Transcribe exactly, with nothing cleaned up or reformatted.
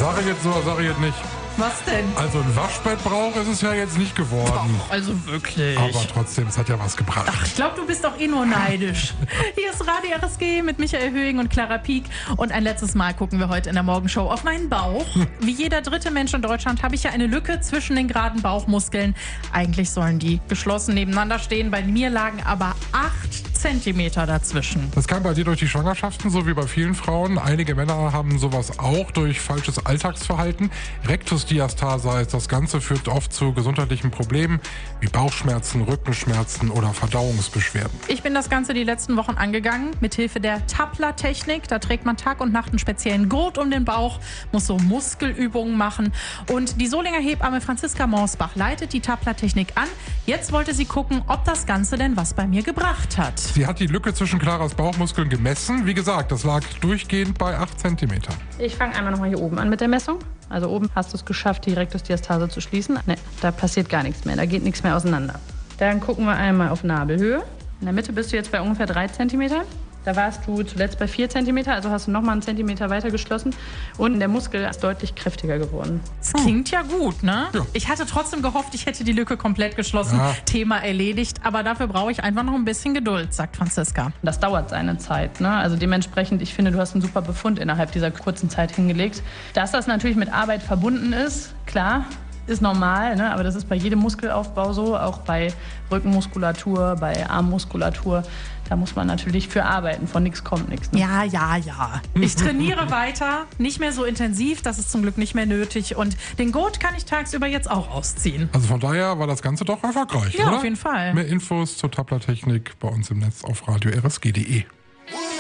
Sag ich jetzt so, sag ich jetzt nicht. Was denn? Also ein Waschbettbrauch ist es ja jetzt nicht geworden. Doch, also wirklich. Aber trotzdem, es hat ja was gebracht. Ach, ich glaube, du bist doch eh nur neidisch. Hier ist Radio R S G mit Michael Höhing und Clara Pieck. Und ein letztes Mal gucken wir heute in der Morgenshow auf meinen Bauch. Wie jeder dritte Mensch in Deutschland habe ich ja eine Lücke zwischen den geraden Bauchmuskeln. Eigentlich sollen die geschlossen nebeneinander stehen. Bei mir lagen aber acht Zentimeter dazwischen. Das kam bei dir durch die Schwangerschaften, so wie bei vielen Frauen. Einige Männer haben sowas auch durch falsches Alltagsverhalten. Rektusdiastase heißt, das Ganze führt oft zu gesundheitlichen Problemen wie Bauchschmerzen, Rückenschmerzen oder Verdauungsbeschwerden. Ich bin das Ganze die letzten Wochen angegangen mit Hilfe der Tapler-Technik. Da trägt man Tag und Nacht einen speziellen Gurt um den Bauch, muss so Muskelübungen machen. Und die Solinger Hebamme Franziska Morsbach leitet die Tapler-Technik an. Jetzt wollte sie gucken, ob das Ganze denn was bei mir gebracht hat. Sie hat die Lücke zwischen Claras Bauchmuskeln gemessen. Wie gesagt, das lag durchgehend bei acht Zentimeter. Ich fange einmal nochmal hier oben an mit der Messung. Also oben hast du es geschafft, die Rektusdiastase zu schließen. Ne, da passiert gar nichts mehr, da geht nichts mehr auseinander. Dann gucken wir einmal auf Nabelhöhe. In der Mitte bist du jetzt bei ungefähr drei Zentimeter. Da warst du zuletzt bei vier Zentimeter, also hast du nochmal einen Zentimeter weiter geschlossen. Und der Muskel ist deutlich kräftiger geworden. Das klingt ja gut, ne? Ja. Ich hatte trotzdem gehofft, ich hätte die Lücke komplett geschlossen. Ja. Thema erledigt. Aber dafür brauche ich einfach noch ein bisschen Geduld, sagt Franziska. Das dauert seine Zeit, ne? Also dementsprechend, ich finde, du hast einen super Befund innerhalb dieser kurzen Zeit hingelegt. Dass das natürlich mit Arbeit verbunden ist, klar, ist normal, ne? Aber das ist bei jedem Muskelaufbau so, auch bei Rückenmuskulatur, bei Armmuskulatur. Da muss man natürlich für arbeiten, von nichts kommt nichts. Ne? Ja, ja, ja. Ich trainiere weiter, nicht mehr so intensiv, das ist zum Glück nicht mehr nötig. Und den Gurt kann ich tagsüber jetzt auch ausziehen. Also von daher war das Ganze doch erfolgreich, Ja, oder? auf jeden Fall. Mehr Infos zur Tapler-Technik bei uns im Netz auf radio r s g punkt d e.